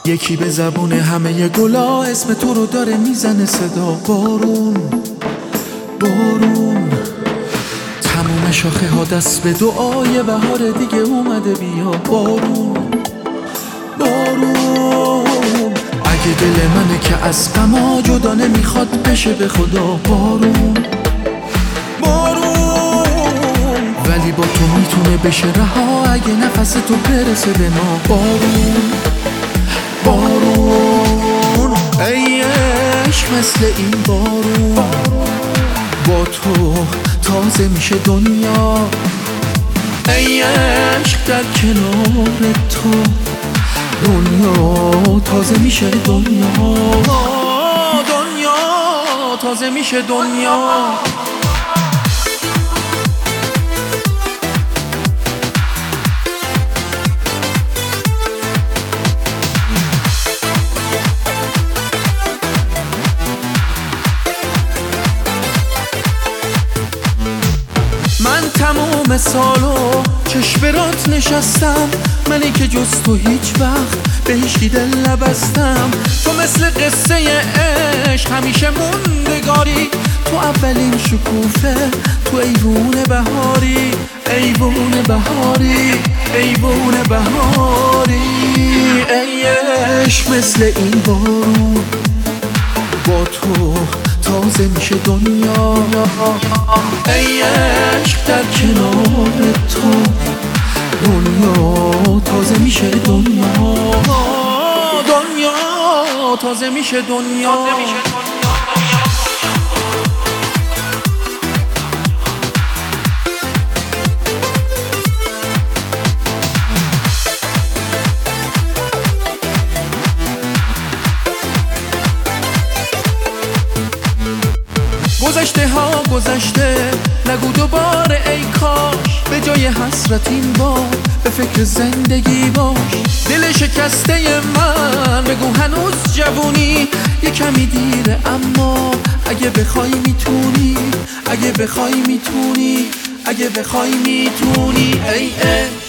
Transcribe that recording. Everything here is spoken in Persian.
یکی به زبون همه گلا اسم تو رو داره میزنه صدا. بارون بارون تموم شاخه ها دست به دعای بهار دیگه اومده بیا. بارون بارون اگه دل منه که از غما جدا نمیخواد بشه به خدا. بارون بارون ولی با تو میتونه بشه رها اگه نفس تو برسه به ما. بارون بارون ای عشق مثل این بارون با تو تازه میشه دنیا. ای عشق در کنار تو دنیا تازه میشه دنیا. دنیا تازه میشه دنیا. من تموم سالو چشم برات نشستم، منی که جز تو هیچ وقت به هیچکی دل نبستم. تو مثل قصه عشق همیشه موندگاری، تو اولین شکوفه تو ایوون بهاری. ایوون بهاری ایوون بهاری ای عشق مثل این بارون با تو تازه میشه دنیا. ای عشق در کنار تو دنیا تازه میشه دنیا. دنیا تازه میشه دنیا. گذشته ها گذشته نگو دوباره ای کاش، به جای حسرت این بار به فکر زندگی باش. دل شکسته من بگو هنوز جوونی، یه کمی دیره اما اگه بخوای میتونی. اگه بخوای میتونی. اگه بخوای میتونی ای